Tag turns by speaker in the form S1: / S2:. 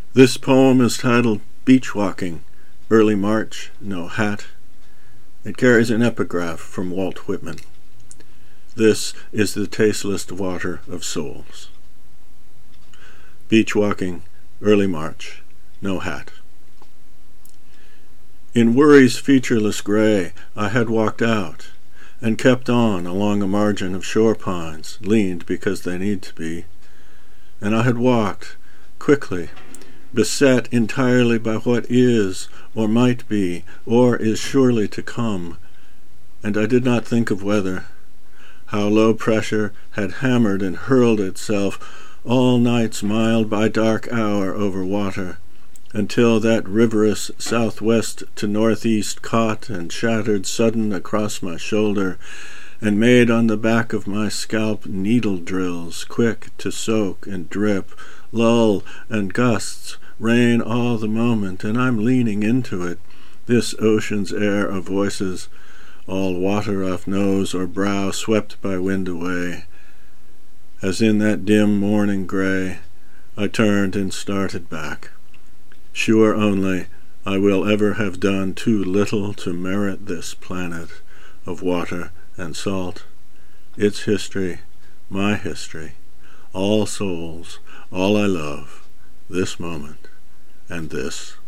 S1: This poem is titled Beach Walking, Early March, No Hat. It carries an epigraph from Walt Whitman. This is the tasteless water of souls. Beach walking, early March, no hat. In worry's featureless gray I had walked out, and kept on along a margin of shore pines, leaned because they need to be, and I had walked, quickly, beset entirely by what is, or might be, or is surely to come, and I did not think of weather, how low pressure had hammered and hurled itself all night's mild by dark hour over water, until that riverous southwest to northeast caught and shattered sudden across my shoulder, and made on the back of my scalp needle drills, quick to soak and drip, lull and gusts, rain all the moment, and I'm leaning into it, this ocean's air of voices, all water off nose or brow swept by wind away. As in that dim morning gray, I turned and started back, sure only I will ever have done too little to merit this planet of water and salt, its history, my history, all souls, all I love, this moment, and this